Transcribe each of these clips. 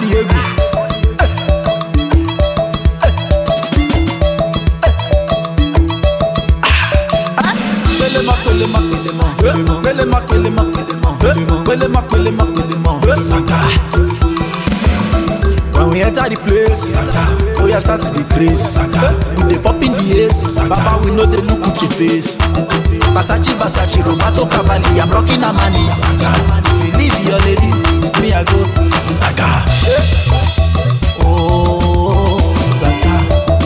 Diego. When we enter the place, we are start to the praise. We dey pop in the ace, Baba we know they look at your face. Versace, Roberto Cavalli, I'm rocking a money. If you leave your lady, me I go Saga. Oh, Saga.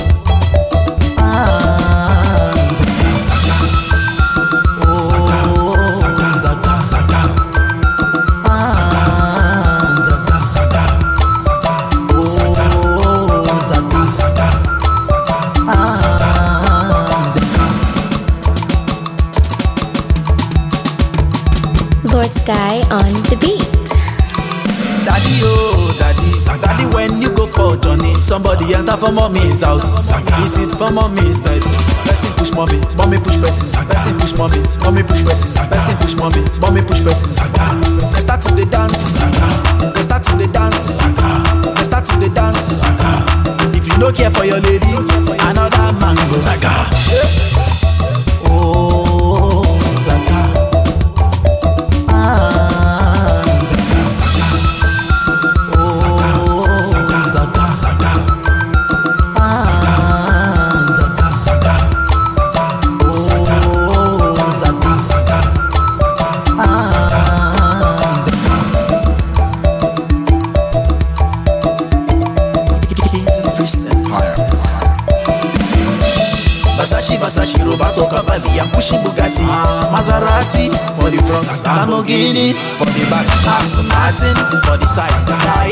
Saga. Oh, Saga. Saga. Lord Sky on the beat. Daddy, oh, daddy, when you go for journey, somebody enter for mommy's house. Visit for mommy's bed. Person push mommy, mommy push person. Person push mommy, mommy push person. Person push mommy, mommy push person. They start to the dance. They start to the dance. They start to the dance. If you don't care for your lady, another man go Zaga. Oh, Zaga. Versace, Roberto Cavalli, I'm pushing Bugatti, Maserati for the front, Lamborghini for the back, Aston Martin for the side,